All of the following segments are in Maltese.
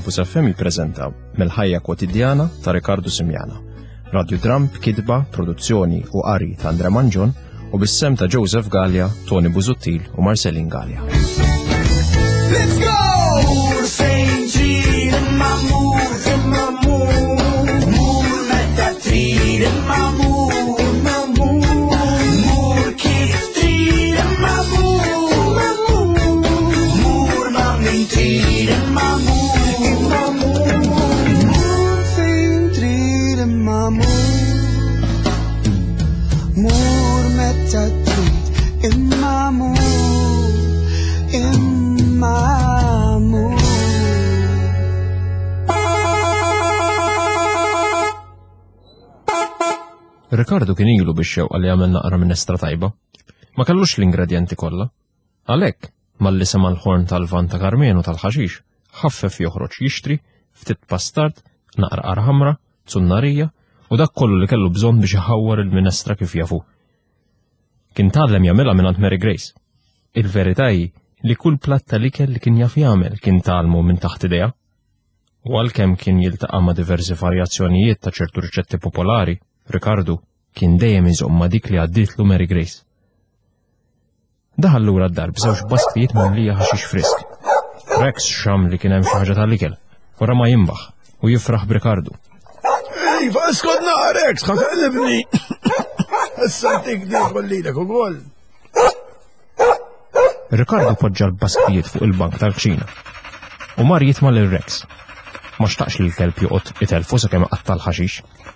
Campus FM jippreżenta mill-ħajja kwotidjana ta' Ricardo Simjana. Radio Dram b'kitba, produzzjoni u qari ta' Andre Manġon u bis-sem ta' Joseph Gallia, Tony Buzuttil u Marcelin Gallia. Let's go! Mur fejn trid imma mur meta trid imma mur kif trid imma mur ma min trid imma mur fejn trid imma mur meta trid imma Ricardo kien ilu biex xewqa li għamel naqra minestra tajba. Ma kellux l-ingredjenti kollha. Għalhekk, malli sema l-ħorn tal-van ta' Karmenu tal-ħaxix, ħaffef joħroġ jixtri ftit pastard, naqra qarħamra, zunnarija u dak kollu li kellu bżonn biex iħawwar il-minestra kif jafu. Kien tgħallem jagħmilha mingħand Mary Grace. Il-verità hi li kull platt tal-ikel li kien jaf jagħmel kien tgħallmu minn taħt idea. U għalkemm kien jiltaqa' ma' diversi varjazzjonijiet ta' ċertu riċetti popolari, Ricardo kien dejjem iżomm ma' dik li għaddietlu Mary Grace. Daħal lura d-dar b'żewġ basktijiet mimlija ħaxix frisk. Rex xam li kien hemm xi ħaġa tal-ikel, wara ma jimbaħ u jifraħ b'Ricardo. Iva, skod naqa Rex, ħakallibni. Issa ntik dik kollilek ukoll. Ricardo poġġa l-basktijiet fuq il-bank tal-kċina u mar jitma' lil Rex. Ma xtaqx li l-kelb joqgħod itelfu sakemm qatta l-ħaxix.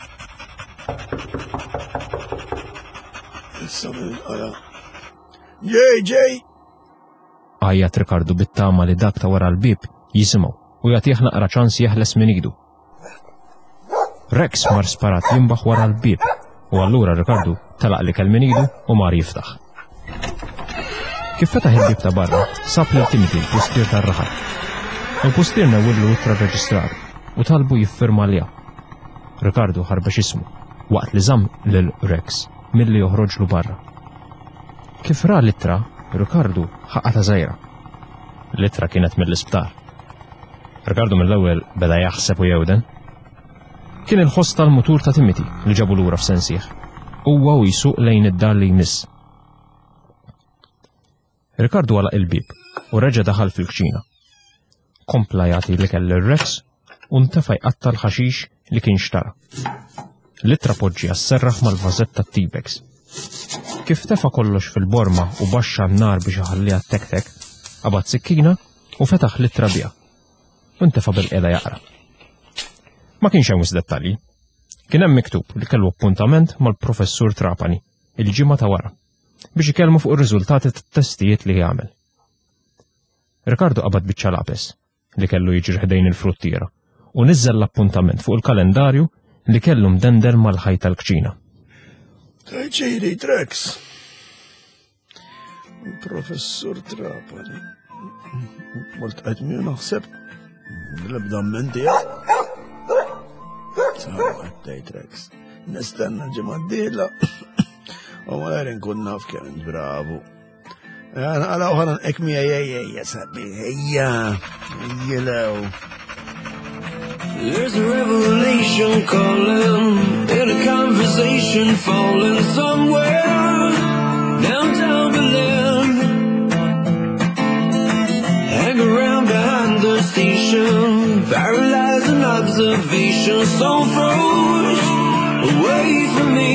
Ġej! Għajjat Ricardo bit-tama li dak ta' wara l-bib jisimgħu u jagħtih naqra ċans jeħles minn idu. Rex mar sparat jimbaħ wara l-bib u allura Ricardo talaq li kell minn idu u mar jiftaħ. Kif fetaħ il-bib ta' barra, sab lil Timothy l-pustier tar-raħal. Il-pustier nawwillu ittra reġistrar u talbu jiffirma liha. Ricardo ħarbex ismu waqt li żamm lil Rex milli joħroġlu barra. Kif ra l-ittra, Ricardo ħaqqa ta' żgħira. L-ittra kienet mill-isptar. Ricardo mill-ewwel beda jaħseb u jewden. Kien il-ħoss tal-mutur ta' Timothy li ġabu lura f'sensieħ. Huwa u jsuq lejn id-dar li jmiss. Ricardo għalaq il-bib u reġa' daħal fil-kċina. Kompla jagħti l-ikel lir-Rex u ntefa' jqatta l-ħaxix li kien xtara. L-ittra poġġi għas-serraħ mal-vażett tat-T-Bex. Kif tefa' kollox fil-borma u baxxa n-nar biex iħalliha tek-tek, qabad sikkina u fetaħ l-ittra biha. U ntefa' bil-qiegħda jaqra. Ma kienx hemm wisq dettalji. Kien hemm miktub li kellu appuntament mal-professur Trapani il-ġimgħa ta' wara biex ikellmu fuq ir-riżultati tat-testijiet li jagħmel. Ricardo qabad biċċa lapes li kellu jiġri ħdejn il-fruttiera u niżżel l-appuntament fuq il-kalendarju li kellu mdendel mal-ħaj tal-kċina. Tajċiri, Rex. Professur Trapani. Mult għedmi naħseb. L-ebda menti. Sawa, tajt Rex. Nistenna ġemadila. U ma għarin kun naf kien bravu. Għala uħaran ekmi ejja sabi. Ejja. Ejjilaw. There's a revelation calling, and a conversation falling somewhere downtown Berlin. Hang around behind the station, paralyzing observation, so froze away from me.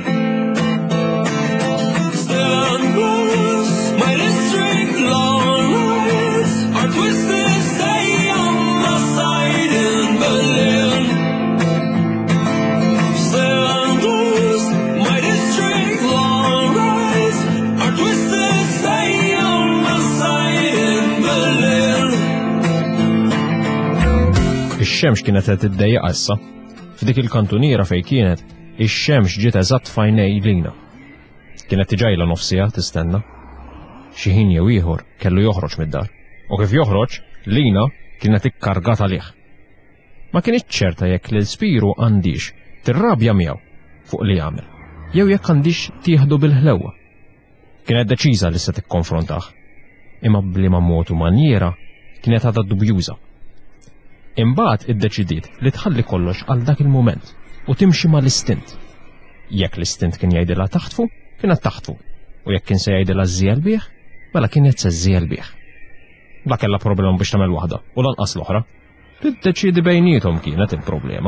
Still unlost, my district long rides are twisted, stay on my side in Berlin. Still unlost, my district long rides are twisted, stay on my side in Berlin. Ix-xemx kienet qed tiddejjaq issa. F'dik il-kantuniera fejn kienet, ix-xemx ġiet eżatt f'għajnej lina. Kienet tiġajla nofsija tistenna. Xi ħin jew ieħor kellu joħroġ mid-dar. U kif joħroġ, lina kienet ikkargata lih. Ma kienx ċerta jekk l-Spiru għandix tirrabja miegħu fuq li jagħmel, jew jekk għandix tieħdu bil-ħlewwa. Kienet deċiża li se tikkonfrontah, imma bliema mod u manjera kienet għadha dubjuża. Imbagħad iddeċidiet li tħalli kollox għal dak il-mument u timxi mal-istint. Jekk l-istint kien jgħidilha taħtfu, kienet taħtfu, u jekk kien se jgħidilha żżija l-bieħ, mela kienet se żżija l-bieħ. La kellha problema biex tagħmel waħda u lanqas l-oħra. Tiddeċiedi bejniethom kienet il-problema.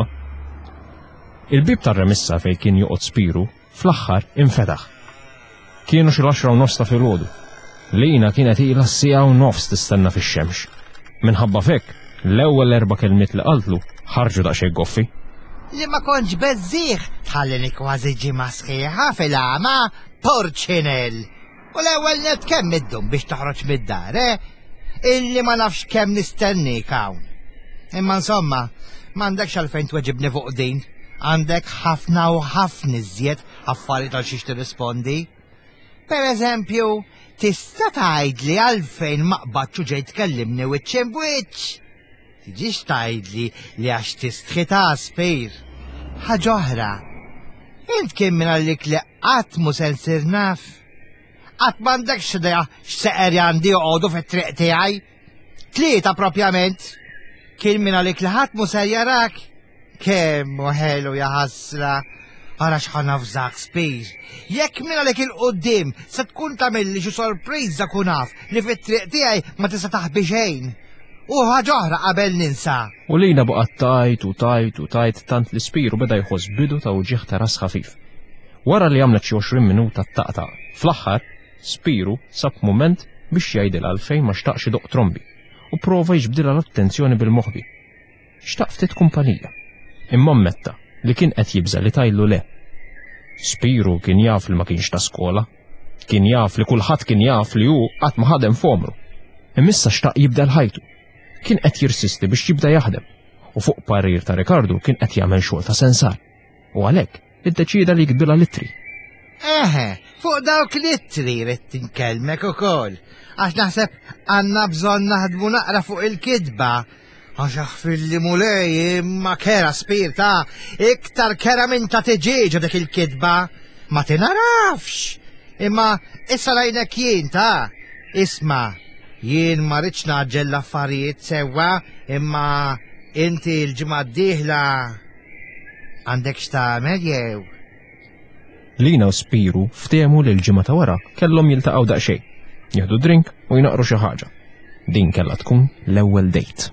Il-bib tar-remissa fejn kien joqgħod Spiru fl-aħħar infetaħ. Kienu xi 10:30 ta' filgħodu. Lina kienet ilha s-siegħa u nofs tistenna fix-xemx. Minħabba fekk, l-ewwel 4 kelmiet li qaltlu ħarġu daqsxejn goffi. Li ma kontx beżżieħ tħallini kważi ġimgħa sħiħa fil-għama Porċinell. U l-ewwel net kemm iddum biex toħroġ mid-dar, illi ma nafx kemm nistennik hawn. Imma insomma, m'għandekx għalfejn tweġibni fuq din. Għandek ħafna u ħafna iżjed affarijiet għal xiex tirrispondi. Pereżempju, tista' tgħidli għalfejn ma qbadx u ġej tkellimni wiċċ b'wiċċ. Tiġix tgħidli li għax tistħita Spir. Ħaġa oħra. Int kien minn għallik li qatt mu se nsir naf. Qatt m'għandekx idea x'seqer għandi joqogħdu fit-triq tiegħi. 3 propjament. Kien minn għallik li ħadd mu se jarak. Kemm ħelu ja ħasra. Ara x'ħan nafżak Spir. Jekk minn għalek il-qoddim se tkun tagħmilli xi sorpriża kun naf li fit-triq tiegħi ma tista' taħbi xejn. U ħaġa oħra qabel ninsa. U Lina baqgħet tajt tant li Spiru beda jħoss bidu ta' uġieħ ta' ras ħafif. Wara li għamlet xi 20 minuta taqta', fl-aħħar Spiru sab mument biex jgħidilha għalfejn ma xtaqx idoq trombi u prova jiġbdilha l-attenzjoni bil-moħħbi. Xtaq ftit kumpanija. Imma ammetta li kien qed jibża li tajlu le. Spiru kien jaf li ma kienx ta' skola, kien jaf li kulħadd kien jaf li hu qatt ma ħadem f'omru. Imissa xtaq jibda l-ħajtu. Kien qed jirsisti biex jibda jaħdem u fuq parir ta' Rikardu kien qed jagħmel xogħol ta' sensar. U għalhekk iddeċida li jkdbilha littri. Fuq dawk littri rid tinkellmek ukoll. Għax naħseb għandna bżonn naħdmu naqra fuq il-kidba. Għax aħfilli mulej imma kera Spir ta' iktar kera minn ta' tiġiġu dik il-kidba. Ma tinarafx. Imma issa lajnek jien ta' isma' jien ma rridx naġġel l-affarijiet sewwa, imma inti l-ġimgħa d-dieħla għandek x'tagħmel jew. Lina u Spiru ftehmu li l-ġimgħa ta' wara kellhom jiltaqgħu daqsxejn, jieħdu drink u jnaqru xi ħaġa. Din kellha tkun l-ewwel dejt.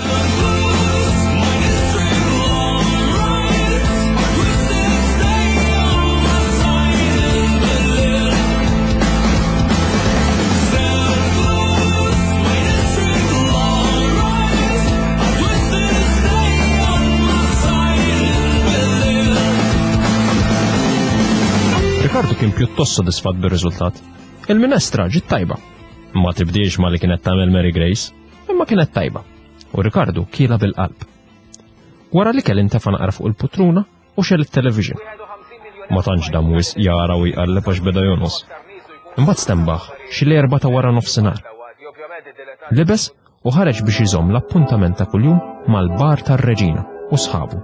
Rikardu kien pjuttost sodisfatt bir-riżultat. Il-minestra ġiet tajba. Ma tibdiex ma li kienet tagħmel Mary Grace, imma kienet tajba. U Rikardu kiela bil-qalb. Wara li kell intefa' naqra fuq il-putruna u xel it-television. Ma tantx dam wis jara u jqalleb għax beda jonqos. Imbagħad stembaħ xi l-4 ta' wara nofsinhar. Libes u ħareġ biex iżomm l-appuntament ta' kuljum mal-bar tar-Reġina u sħabu.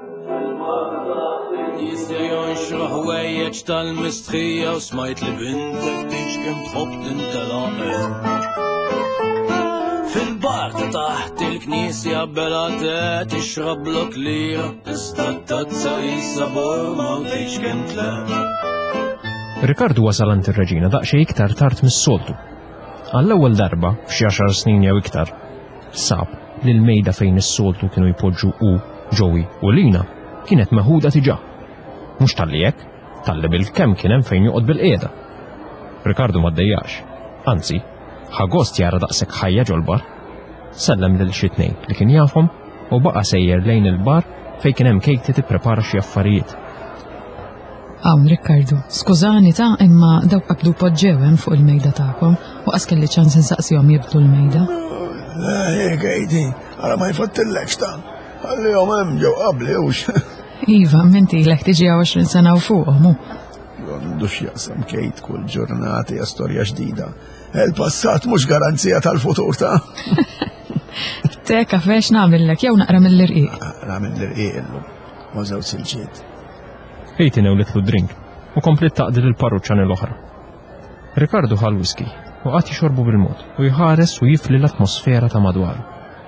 Ħwejjeġ tal-mistħija u smajt li bintek tinxkem tħobb tintelaq. Fil-bar ta' taħt il-knisja belatet ixrablok lira tista' tazza jissabor ma' u tinxkem tlaq. Rikardu wasal għand ir-Reġina daqsxejn iktar tard mis-soltu. Għall-ewwel darba f'xi 10 snin jew iktar sab li l-mejda fejn is-soltu kienu jpoġġu Joey u Lina kienet meħuda tiġà. Mhux talli hekk, talli bil-kemm kien hemm fejn joqgħod bil-qiegħda. Rikardu ma ddejjax, anzi, ħagost jara daqshekk ħajja ġol-bar. Sellem lil xi tnejn li kien jafhom u baqa' sejjer lejn il-bar fejn kien hemm Katie tipprepara xi affarijiet. Hawn Riccardo, skużani ta' imma dawk qabdu poġġew hemm fuq il-mejda tagħkom u qas kelli ċans insaqsihom jibdu l-mejda. Katie, ara ma jfattillekx ta' għallihom hemm ġew qabli hux. Iva, menti l-ek tiġi 20 sena u fuqhom hu. Għandux jaqsam Kate kull ġurnata hija storja ġdida. Il-passat mhux garanzija tal-futur ta'. Teka fex nagħmellek jew naqra mill-irqiq. Nagħmel l-irqiq illum, ma' żewġ silġiet. Katie newlitlu drink u komplet taqdil il-parruċċani l-oħra. Rikardu ħal whisky u qatt jixorbu bil-mod u jħares u jifli l-atmosfera ta' madwaru.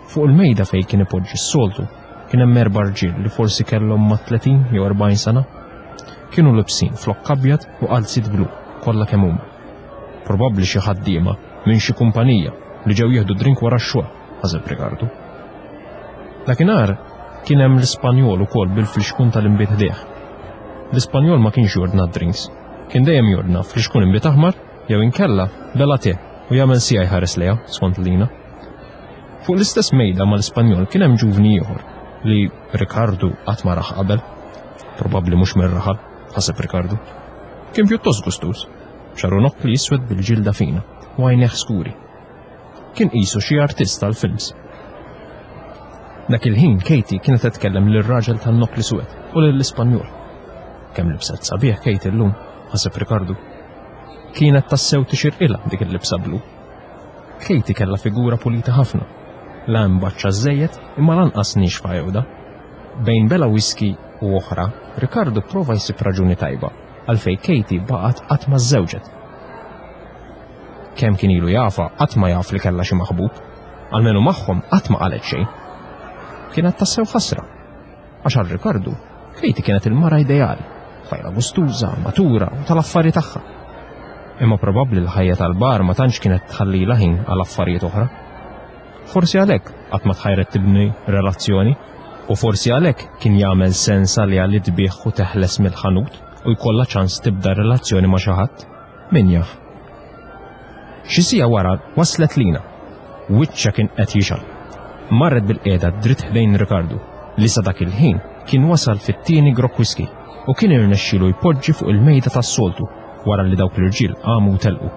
Fuq il-mejda fejn kien ipoġġi s-soltu kien hemm 4 rġiel li forsi kellhom ma' 30 jew 40 sena. Kienu libsin flokk abjad u qalzit blu kollha kemm huma. Probabbli xi ħaddiema minn xi kumpanija li ġew jieħdu drink wara x-xogħol, ħaseb Ricardo. Dakinhar kien hemm l-Ispanjol ukoll bil-fliexkun tal-imbiet ħdejh. L-Ispanjol ma kienx jordna drinks, kien dejjem jordna fliexkun imbiet aħmar jew inkella bela te u jagħmel sija jħares lejha skont Lina. Fuq l-istess mejda mal-Ispanjol kien hemm ġuvni ieħor li Ricardo qatt ma raħ qabel. Probabbli mhux mir-raħal, ħaseb Ricardo. Kien pjuttost gustus, xaru noqqli iswed bil-ġilda fina u għajnejh skuri. Kien qisu xi artist tal-films. Dak il-ħin Katie kienet titkellem lir-raġel tan-noqqli swed u lill-Ispanjol. Kemm libset sabiħ Katie llum, ħaseb Ricardo. Kienet tassew tixirqilha dik il-libsa blu. Katie kellha figura pulita ħafna. La mbaċċa żejjed imma lanqas nixfa jewda. Bejn bela whisky u oħra, Ricardo prova jsib raġuni tajba għalfejn Katie baqgħet qatt ma żżewġet. Kemm kien ilu jafa qatt ma jaf li kellha xi maħbub, almenu magħhom qatt ma qalet xejn. Kienet tassew ħasra, għax għal Ricardo Katie kienet il-mara ideali, fajra gustuża, matura u tal-affarijiet tagħha. Imma probabbli l-ħajja tal-bar ma tantx kienet tħalli ħin għal affarijiet oħra. Forsi għalhekk qatt ma tħajret tibni relazzjoni u forsi għalhekk kien jagħmel sens għaliha li tbieħ u teħles mill-ħanut u jkollha ċans tibda relazzjoni ma' xi ħadd. Min jaf. Xi sija wara waslet Lina. Wiċċa kien qed jixal. Marret bil-qiegħda dritt ħdejn Ricardo li sa dak il-ħin kien wasal fit-tieni grokk whisky u kien irnexxielu jpoġġi fuq il-mejda tas-soltu wara li dawk l-irġiel qamu u telqu.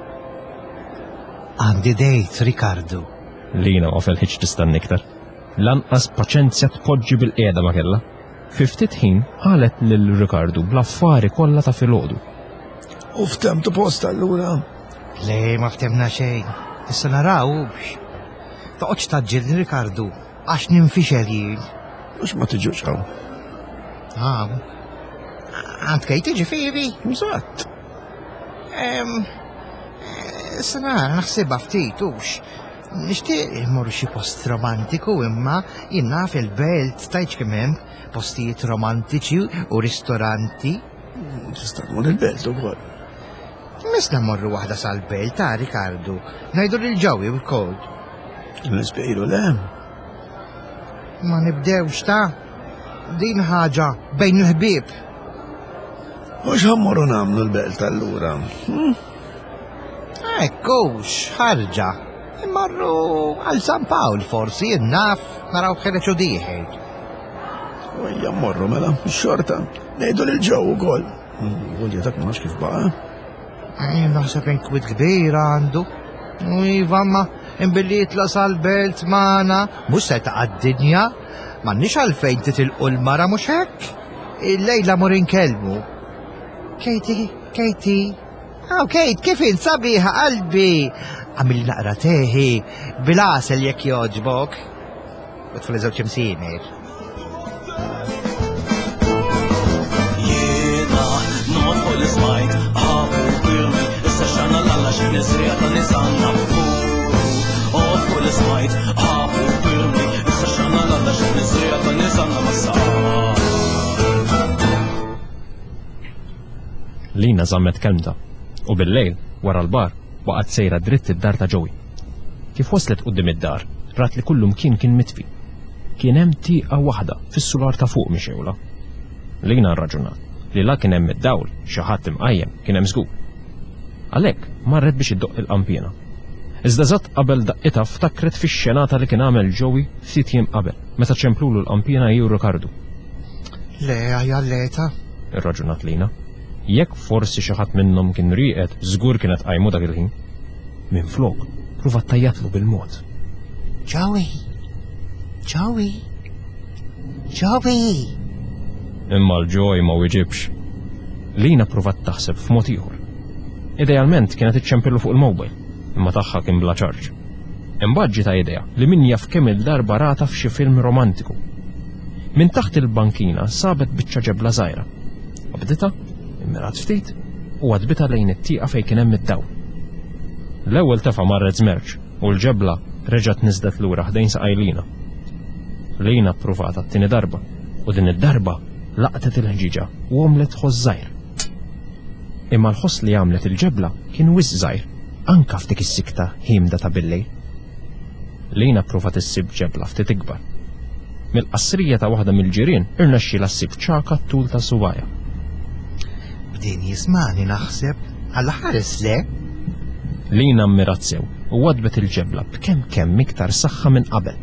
Għandi dejt, Ricardo. Lina ma felħiġ tistenni iktar. Lanqas paċenzja tpoġġi bil-qiegħda ma kellha. Fi ftit ħin qalet lil Ricardo bl-affari kollha ta' filgħodu. U ftemtu post allura? Le, ma ftemna xejn. Issa naraw biex. Toqgħodx taġġilni Ricardo, għax ninfixel jien. Mhux ma tiġux hawn. Għand Katie ġifieri? Eżatt. Issa nara naħsibha ftit hux. Nixtieq immorru xi post romantiku imma jien naf il-belt tajt kemm hemm postijiet romantiċi u ristoranti. Tista' tmur il-belt ukoll. Misna mmorru waħda sal-belt ta' Ricardo. Ngħidu lil ġewwi wkoll. Nispejru le. Ma nibdewx ta' din ħaġa bejn il-ħbieb. Mhux ħammorru nagħmlu l-belt allura. Ekkux, ħarġa. Immorru għal San Pawl forsi, naf, naraw ħereċ u dieħed. Ejja mmorru mela, xorta. Ngħidu lil ġew ukoll. Għoljetak ma nafx kif baqa'. Naħseb inkwit kbira għandu. Iva ma imbilli jitla sal-belt magħna, mhux se taqgħad-dinja, m'għandniex għalfejn titilqu l-mara mhux hekk. Il-lejla mur inkellmu. Katie. Kate, kif sabiħa qalbi? Għamil naqra teħi, bil-għasel jekk joġbok. U tfulli żewġ imsiener. Jiena not full smajt ħabu birmi issa xana l-alla x'kien iżrija ta' nisanna full smajt ħabu birmi issa xana l-alla x'kien iżrija ta' nisanna mas-saqa. Lina żammet kelmta u bil-lejl wara l-bar waqgħet sejra dritt id-dar ta' ġowi. Kif waslet quddiem id-dar, rat li kullu mkien kien mitfi. Kien hemm tieqa waħda fis-sular ta' fuq mixewla. Lina rraġunat li la kien hemm id-dawl xi ħadd imqajjem kien hemm żgur. Għalhekk marret biex iddoq il-qampjena. Iżda żatt qabel daqqitha ftakret fix-xenata li kien għamel ġowi ftit jiem qabel meta ċemplulu l-qampjena jew Ricardo. Le għajalleta. Irraġunat Lina. Jekk forsi xi ħadd minnhom kien rieqed żgur kienet qajmu dak il-ħin. Minflok pruvat tajjatlu bil-mod. Joey. Imma l-ġoj ma wieġibx. Lina pruvat taħseb f'mod ieħor. Idealment kienet iċċempillu fuq il-mowbajl, imma tagħha kien bla ċarġ. Imbaġġi ta' idea li min jaf kemm il-darba rata f'xi film romantiku. Min taħt il-bankina sabet biċċa ġebla żgħira. Qabditha, immirat ftit u għadbita lejn it-tieqa fejn kien hemm id-dawl. L-ewwel tefa' marret żmerġ u l-ġebla reġgħet niżdet lura ħdejn saqaj Lina. Lina ppruvata t-tieni darba u din id-darba laqtet il-ħġiġa u għamlet ħoss żgħir. Imma l-ħoss li għamlet il-ġebla kien wisq żgħir anka f'dik is-sikta ħiemda ta' billejl. Lina pprovat issib ġebla ftit ikbar. Mill-qassrija ta' waħda mill-ġirien irnexxiela ssib ċaka t-tul ta' subajja. Bdin jismani naħseb għal ħares le? Lina mmirat sew u wadbet il-ġebla b'kemm iktar saħħa minn qabel.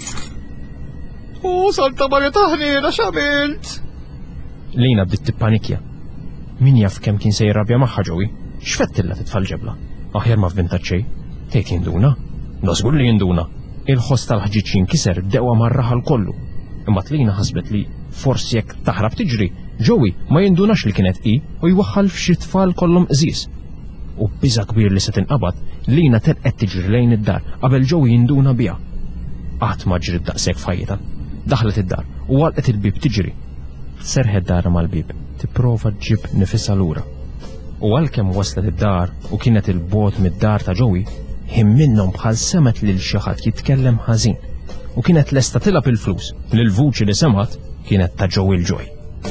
Santa Marja taħnina x'għamilt? Lina bdiet tippanikja. Min jaf kemm kien se jirrabja magħha ġowi? X'fettilla titfal ġebla? Aħjar ma f'vinta xejn. Tgħid jinduna? Żgur li jinduna. Il-ħoss tal-ħġiġ jinkiser b'dewwa mar-raħal kollu. Imbagħad Lina ħasbet li forsi jekk taħrab tiġri, ġowi ma jindunax li kienet hi u jwaħħal f'xi tfal kollhom qżiż. U biża' kbir li se tinqabad, Lina telqet tiġri lejn id-dar qabel ġowi jinduna biha. Qatt ma ġrid daqshekk f'ħajjitha. Daħlet id-dar u għalqet il-bib tiġri. Serħet dara mal-bib, tipprova ġib nifisha lura. U għalkemm waslet id-dar u kienet il-bogħod mid-dar ta' ġowi, him minnhom bħal semet lil xi ħadd jitkellem ħażin u kienet lesta tilab il-flus li l-vuċi li semħat kienet ta' Joey l-Joy.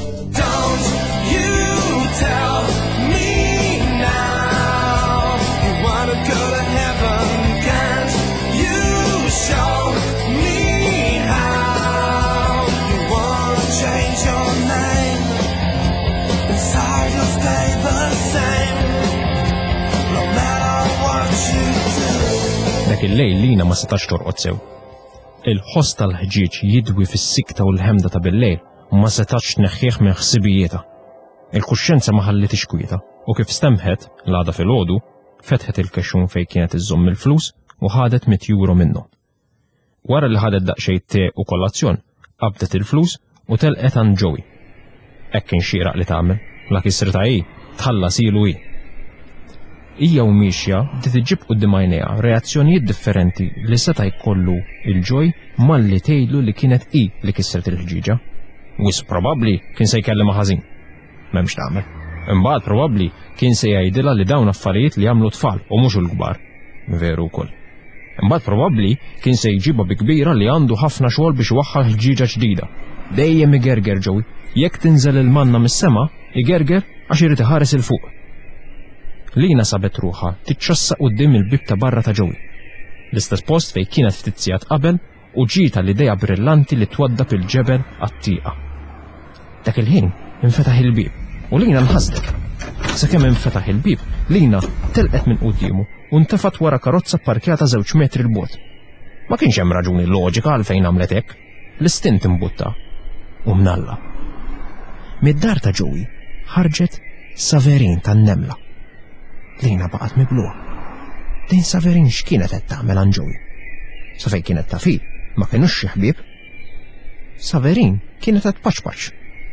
Dak il-lejl Lina ma setax torqod sew. Il-ħoss tal-ħġiġ jidwi fis-sikta u l-ħemda ta' bil-lejl u ma setax tneħħih minn ħsibijietha. Il-kuxjenza ma ħallitix kwieta u kif stemħet l-għada fil-għodu fetħet il-kexxun fejn kienet iżżomm il-flus u ħadet 100 euro minnu. Wara li ħadet daqsxejn te u kollazzjon, qabdet il-flus u telqet għand Joey. Hekk kien xieraq li tagħmel, la kisrita hi tħallas ilu hi. Hija u mixja bdiet iġib quddiem għajnejha reazzjonijiet differenti li seta' jkollu il-Joy malli tgħidlu li kienet hi li kissret il-ħġiġa. Wis probabbli kien se jkellimha ħażin. M'hemmx tagħmel. Imbagħad probabbli kien se jgħidilha li dawn affarijiet li jagħmlu tfal u mhux il-kbar. Veru wkoll. Imbagħad probabbli kien se jġibha bi kbira li għandu ħafna xogħol biex iwaħħal ħġiġa ġdida. Dejjem igerger Joey. Jekk tinżel il-manna mis-sema, igerger għax irid iħares il fuq. Lina sabet ruħha tiċċassa quddiem il-bib ta' barra ta' Joey. L-istess post fejn kienet ftit sigħat qabel u ġieta l-idea brillanti li twaddab il-ġebel għat-tieqa. Dak il-ħin infetaħ il-bib u Lina nħasdet. Sakemm infetaħ il-bib, Lina telqet minn qudiemu u ntefat wara karozza pparkjata 2 metri l-bogħod. Ma kienx hemm raġuni loġika għalfejn għamlet hekk. L-istint imbutta u mnalla. Mid-dar ta' Joey ħarġet Saverin tan-nemla. Lina baqgħet mibluha. Din Saverin x'kienet qed tagħmel għand Joey? Sa fejn kienet ta' fih, ma kinux xi ħbieb. Saverin kienet qed paċpaċ.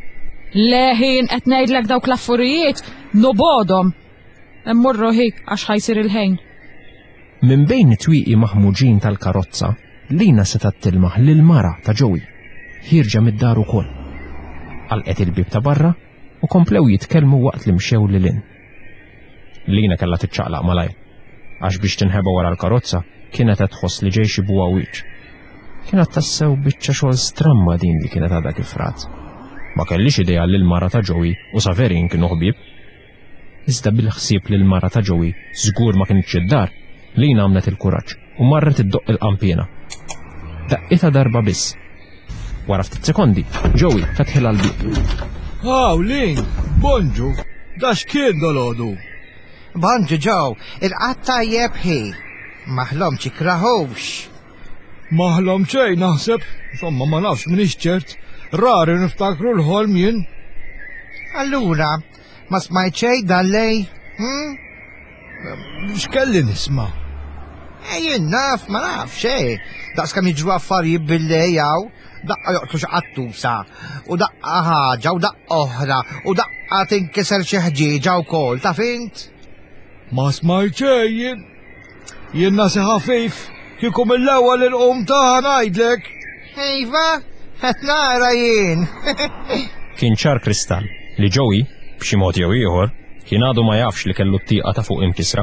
Leħin qed ngħidlek dawk l-affarijiet nobodhom. Immorru hik għax ħajsir il-ħejn. Minn bejn it-twieqi maħmuġin tal-karozza, Lina setat tilmaħ lil mara ta' Joey. Ħirġa mid-dar ukoll. Għalqet il-bib ta' barra u komplew jitkellmu waqt li mxew lilin. Lina kellha tiċċaqlaq malajr, għax biex tinħeba wara l-karozza kienet qed tħoss li ġej xi buha wiċċ. Kienet tassew biċċa xogħol stramma din li kienet għadha kif rat. Ma kellix idea li l-mara ta' Joey u Saverin kienu ħbieb. Iżda bil-ħsieb li l-mara ta' Joey żgur ma kienx id-dar, Lina għamlet il-kuraġġ u marret iddoq il-qampjena. Daqqita darba biss. Wara ftit sekondi, Joey fetħilha l-bib. Lin, bonġu, dax kien dolodu. Bonġu ġew, il-qatt tajjeb ħi. Maħlom ċikraħux. Maħlom ċej naħseb, insomma ma nafx minix ċert, rari niftakru l-ħolm jien. Allura, ma smajt xejn dan lej? X'kelli nisma'? Jien naf, ma naf xejn. Daqs kemm jiġru affarijiet bil-lej hawn, daqqa joqtlu xi qattusa, u daqqa ħaġa u daqqa oħra, u daqqa tinkiser xi ħġieġa wkoll, taf int? Ma smajt xejn jien nasi ħafif kieku mill-ewwel il-qum taħa ngħidlek. Iva, qed nara jien. Kien ċar kristall li Joey, b'xi mod jew ieħor, kien għadu ma jafx li kellu t-tieqa ta' fuq imkisra.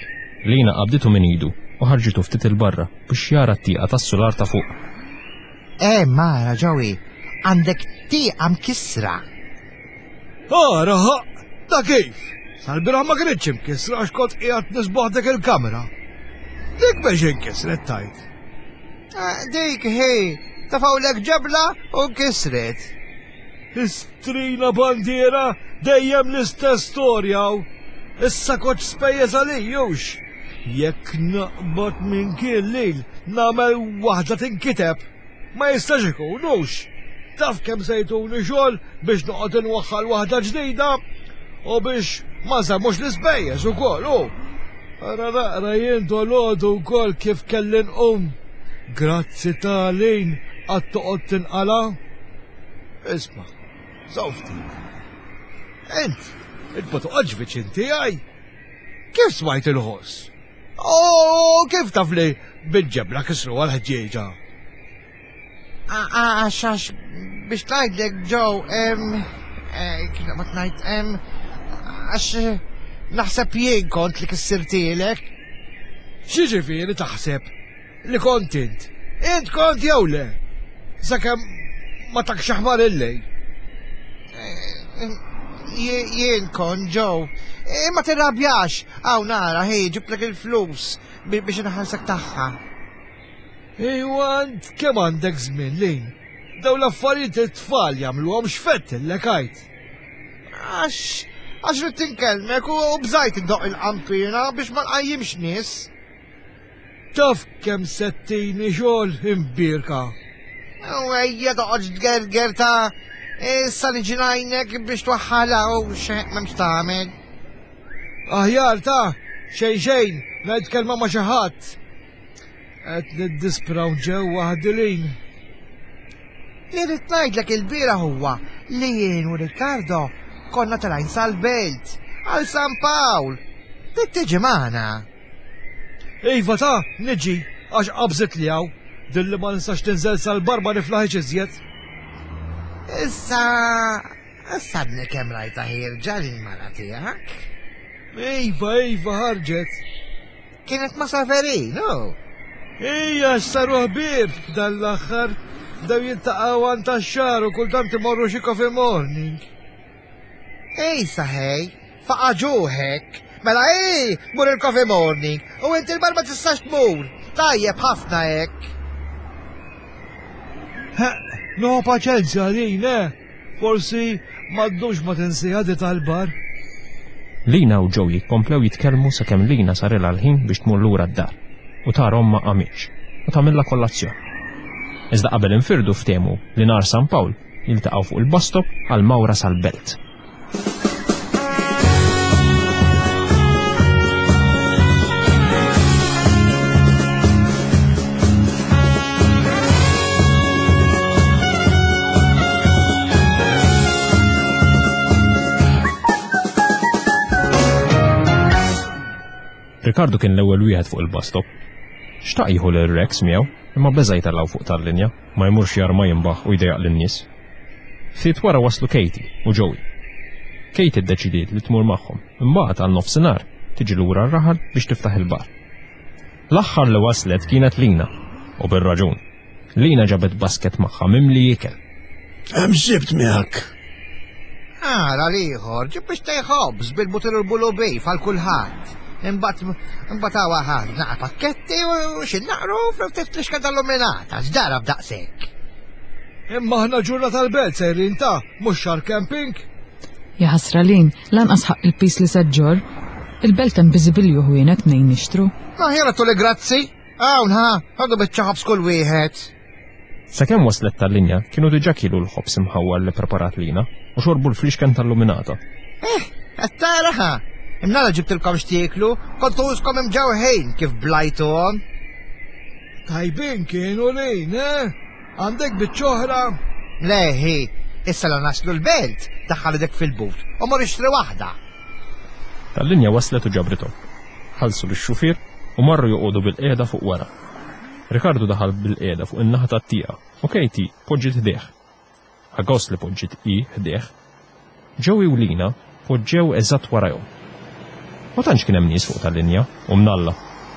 Lina qabditu minn idu u ħarġitu ftit il-barra biex jara t-tieqa tas-sular ta' fuq. Mara, Joey, għandek tieqa mkissra. Raħa, da kif? Sal-bira ma kienx imkissra għax kont qiegħed nisboħdek il-kamera. Dik biex inkisret tajt. Dik, hej, tafawlek ġebla u nkisret. Istrina bandiera dejjem l-istess storja. Issa koċ spejjeż għalijux. Jekk naqbad minn kien lejl nagħmel waħda tinkiteb, ma jistax ikunux. Taf kemm sejtuni xogħol biex noqgħod inwaħħal waħda ġdida u biex ma żammux l-ispejjeż ukoll. Ara naqra jien dolodu wkoll kif kelli nqum. Grazzi tal-lejn għad toqgħod tinqala. Isma', softik. Int ma toqgħodx viċin tiegħi. Kif smajt il-ħoss? Kif taf li bil-ġebla kisru għal-ħġieġa? Għax biex najdlek, Joe, kina ma tnajd, għax naħseb jien kont li kissirtilek. Xieġifieri taħseb li kont int? Int kont jew le? Sakemm ma takx aħmar illej. Jien kont, Joe. Ma tirrabjax, nara, hej, ġiblek il-flus biex naħalsak taħħa. Ant kemm għandek żmien lejn? Daw l-affarijiet it-tfal jagħmluhom x'fettillek għajt. Għax rid tinkellmek u bżajt indoq il-qampina biex ma nqajjimx nies. Taf kemm settini xogħol imbirka. Ejja toqgħodx tgerger ta' issa niġi ngħinek biex twaħħala u x'hekk m'hemmx tagħmel. Aħjar ta' xejn ngħid kelma ma' xi ħadd. Qed niddisperaw ġewwa ħdilin. Li rrid ngħidlek il-bira huwa li jien u Riccardo konna talajn sal-Belt għal San Pawl. Trid tiġi magħna. Iva ta' niġi għax qabżet li hawn dilli ma nistax tinżel sal-bar ma niflaħx iżjed. Issa għadni kemm rajta ħirġa lill-mara tiegħek. Iva ħarġet. Kienet ma' Saverino. Ija x'saru ħbieb dal-aħħar daw jiltaqgħu għand tax-xahar u kultant imorru xi coffee morning. Saħej, faqaġuħek. Mela mur il-coffee morning u inti l-bar ma tistax tmur. Tajjeb ħafna hekk. No paċenzja Lina, forsi m'għaddux ma tinsejha di tal-bar. Lina u Joey komplew jitkellmu sakemm Lina sarilha l-ħin biex tmur lura d-dar u tara omma għamiex u tagħmilha kollazzjon. Iżda qabel infirdu ftehmu li nhar San Pawl jiltaqgħu fuq il-bus stop għal mawra sal-Belt. Riccardo kien l-ewwel wieħed fuq il-bus stop. Xtaq jieħu l-Rex miegħu, imma beża jitellgħu fuq tal-linja, ma jmurx jarma jimbaħ u jdejjaq lin-nies. Ftit wara waslu Katie u Joey. Katie ddeċidiet li tmur magħhom, imbagħad għal nofsinhar tiġi lura r-raħal biex tiftaħ il-bar. L-aħħar li waslet kienet Lina, u bir-raġun. Lina ġabet basket magħha mimli jikel. Hemm ġibt miegħek. Ara liħor, ġib biex tejħobs bil-butil u l-bulubej fal kulħadd. Imbagħad waħad naqa' pakketti u xi naqru ftit flixka tal-luminata, x'dara b'daqshekk. Imma aħna ġurna tal-Belt sejrin ta' mhux xahar camping. Ja ħasralin, lanqas ħaq il-pis li seġġor, il-Belt hemm biżibilju ħwienet ngħin nixtru. Aħjara tuli grazzi, hawn għandu biċċaħobs kull wieħed. Sakemm waslet tal-linja kienu diġà kielu l-ħobs imħawwal li preparat Lina u xorbu l-flixken tal-luminata. Qed taraha. Imnala ġibtilkom xtieklu, kontu uskom imġaw ħejn kif blajtuhom. Tajbin kienu lejn, Għandek biċ-ċoħra? Leħi, issa la naslu l-Belt, daħħal dek fil-but, u mor ixtri waħda. Tal-linja waslet u ġabritom. Ħalsu bix-xufier u marru joqogħdu bil-qiegħda fuq wara. Riccardo daħal bil-qiegħda fuq in-naħa tat-tieqa u Katie poġġiet ħdejh. Ħagos li poġġiet ħdejh. Joey u Lina poġġew eżatt warahom. Ma tantx kien hemm nies fuq tal-linja u mnalla.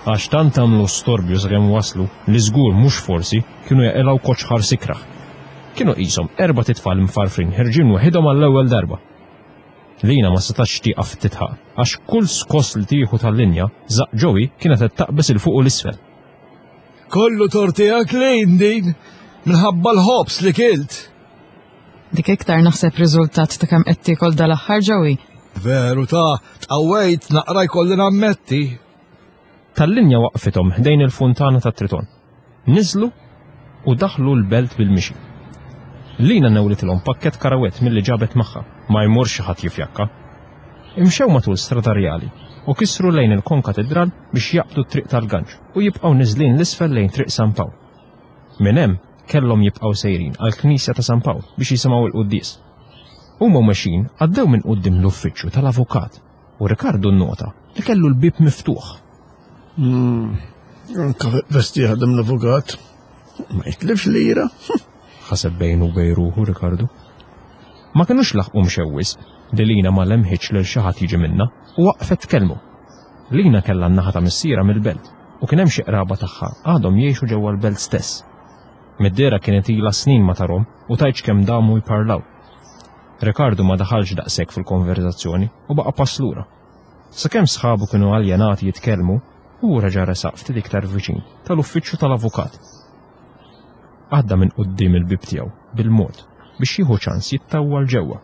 Għax tant għamlu storbju sakemm waslu li żgur mhux forsi kienu jaqilgħu koċħar sikraħ. Kienu qishom 4 titfal mfarfrin ħirġin waħedhom għall-ewwel darba. Lina ma setax tieqaf titħaq għax kull skoss li tieħu tal-linja żaq ġowi kienet qed taqbes il fuq u l-isfel. Kollu tortijak lejn din minħabba l-ħobs li kilt. Dik iktar naħseb riżultat ta' kemm qed tiekol dal-aħħar ġowi. Veru tqawwejt naqra jkolli nammetti. Tal-linja waqfithom ħdejn il-funtana tat-Triton. Niżlu u daħlu l-belt bil-mixi. Lina newlitilhom pakkett karawett milli ġabet magħha ma jmurx ħadd jifjakka. Imxew matul strada rjali u kisru lejn il-konkatedral biex jaqbdu t-triq tal-Ganġ u jibqgħu niżlin l-isfel lejn triq San Pawl. Minn hemm kellhom jibqgħu sejrin għall-Knisja ta' San Pawl biex jisimgħu il-quddies. Huma mexin għaddew minn quddiem l-uffiċċju tal-avukat u Rikardu nnota li kellu l-bib miftuħ. Anka vesti ħadem l-avukat. Ma jitlifx lira. Ħaseb bejnu bejruħu Rikardu. Ma kinux laħqu mxewwis li Lina ma lemħitx lil xi ħadd jiġi minna u waqfet tkellmu. Lina kellha n-naħa ta' missiera mill-belt u kien hemm xi qraba tagħha għadhom jgħixu ġewwa l-belt stess. Mid-dera kienet ilha snin ma tarhom u tajtx kemm damu jparlaw. Rikardu ma daħalx daqshekk fil-konverzazzjoni u baqa' pass lura. Sakemm sħabu kienu aljenati jitkellmu u raġa resaq ftit iktar viċin tal-uffiċċju tal-avukat. Għadda minn quddiem il-bib tiegħu bil-mod biex jieħu ċans jittawwal ġewwa.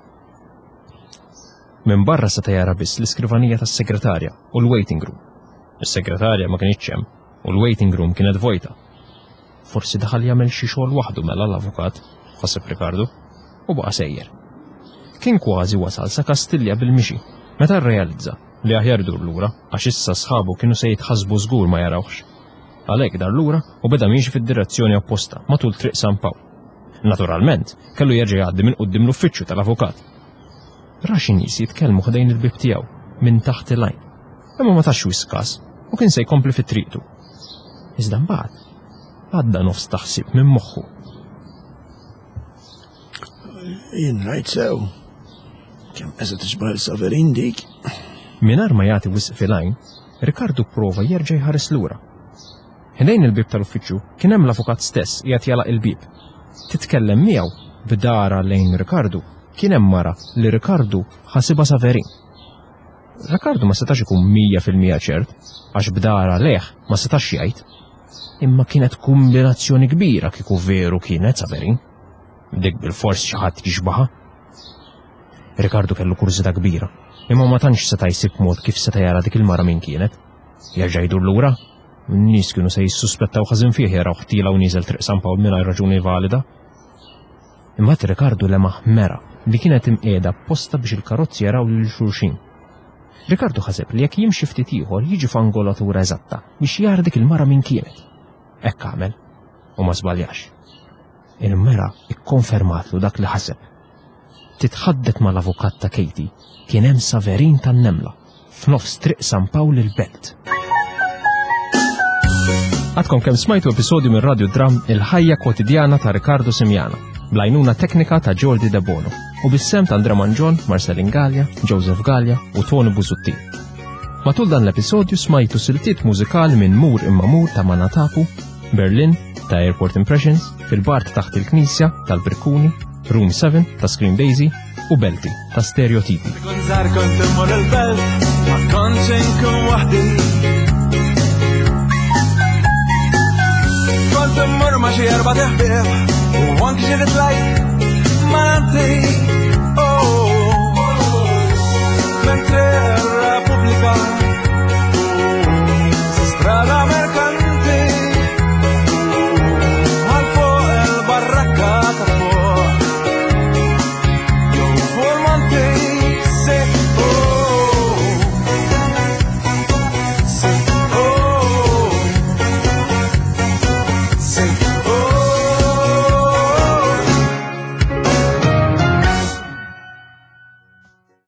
Minn barra seta' jara biss l-iskrivanija tas-segretarja u l-waiting room. Is-segretarja ma kienitx hemm u l-waiting room kienet vojta. Forsi daħal jagħmel xi xogħol waħdu mela l-avukat, ħaseb Rikardu, u baqa' sejjer. Kien kważi wasal sa Kastilja bil-mixi meta rrealizza li aħjar dur lura għax issa sħabu kienu se jitħasbu żgur ma jarawx. Għalhekk dar lura u beda miexi fid-direzzjoni opposta matul triq San Pawl. Naturalment, kellu jerġa' jgħaddi minn quddiem l-uffiċċju tal-avukat. Ra xi nies jitkellmu ħdejn il-bib tiegħu minn taħt il-lajn, imma ma tax wiskas u kien se jkompli fit-triqtu. Iżda mbagħad għadda nofs taħsib minn moħħu. Jien rajt sew. Kemm eża tixbaħ il-Saverin dik. Mingħajr ma jagħti wisq fil-għajn, Rikardu prova jerġa' jħares lura. Ħdejn il-bib tal-uffiċċju kien hemm l-avukat stess qiegħed jalaq il-bib. Titkellem miegħu b'dara lejn Rikardu kien hemm mara li Rikardu ħasibha Saverin. Rikardu ma setax ikun 100% ċert għax b'dara leħ ma setax jgħid. Imma kienet kombinazzjoni kbira kieku veru kienet Saverin. Dik bil-fors xi ħadd jixbaħha. Rikardu kellu kurżità kbira, imma ma tantx seta' jsib mod kif seta' jara dik il-mara min kienet. Jerġa' jdur lura? N-nies kienu se jissuspettaw ħażin fih jaraw ħtila u nieżel triq San Pawl mingħajr raġuni valida. Imma Rikardu lemaħ mera li kienet imqiegħda apposta biex il-karozzi jaraw lil xulxin. Rikardu ħaseb li jekk jimxi ftit ieħor jiġi f'angolatura eżatta biex jara dik il-mara min kienet. Hekk għamel u ma żbaljax. Il-mera ikkonfermatlu dak li ħaseb. Titħaddet mal-avukat ta' Katie kien hemm Saverin tan-Nemla f'nofs triq San Pawl il-belt. Għadkom kemm smajtu episodju minn Radio Dram il-ħajja kwotidjana ta' Rikardo Simjana, bl-għajnuna teknika ta' Jordi De Bono u bis-sem ta' Andrea Manġon, Marcelin Gallia, Joseph Gallia u Tony Buzutti. Matul dan l-episodju smajtu siltiet mużikali minn Mur imma Mur ta' Manatapu, Berlin ta' Airport Impressions, fil-Bart taħt il-Knisja tal-Birkuni, Room 7 ta' Scream Daisy u Belti ta' Stereotipi. Kun żgħar kont immur il-belt, ma kontx inkun waħdi. Kont immur ma' xi erba' teħbieb u anki xi ritlajt